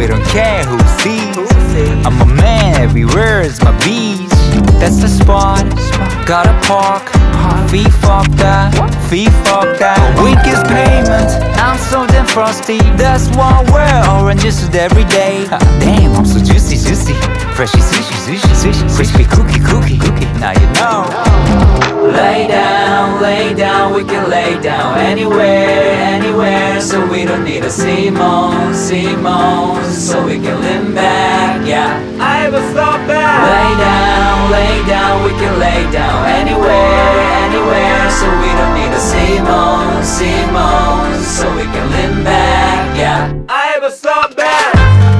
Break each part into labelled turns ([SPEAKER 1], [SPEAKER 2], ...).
[SPEAKER 1] we don't care who sees. I'm a man everywhere, it's my beach. That's the spot, gotta park. Fee fuck that, fee fuck that. Week is payment, I'm so damn frosty. That's why I wear orange juice every day. Damn, I'm so juicy, juicy. Freshy sushi, sushi, sushi. Crispy cookie, cookie, cookie. Now you know. Lay down, we can lay down anywhere, anywhere. So we don't need a Simone, Simone. So we can lean back, yeah. I have a stop back. Lay down, we can lay down anywhere, anywhere. So we don't need a Simone, Simone. So we can lean back, yeah. I have a stop back.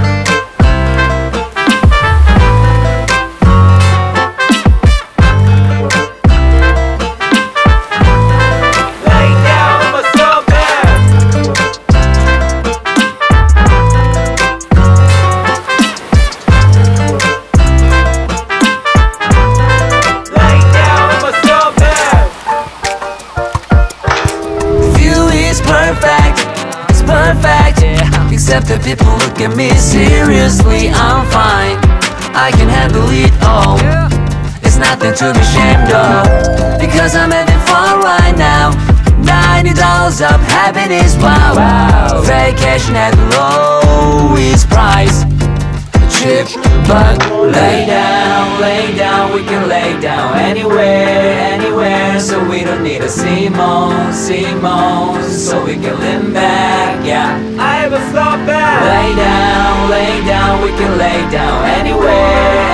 [SPEAKER 1] Except that people look at me seriously, I'm fine. I can handle it all. It's nothing to be ashamed of, because I'm having fun right now. $90 up, happiness, wow, wow. Vacation at the lowest price. Cheap, but lay down, we can lay down anywhere, anywhere. So we don't need a Simone, Simone. So we can lean back, yeah. I have a stop back. Lay down, we can lay down anywhere,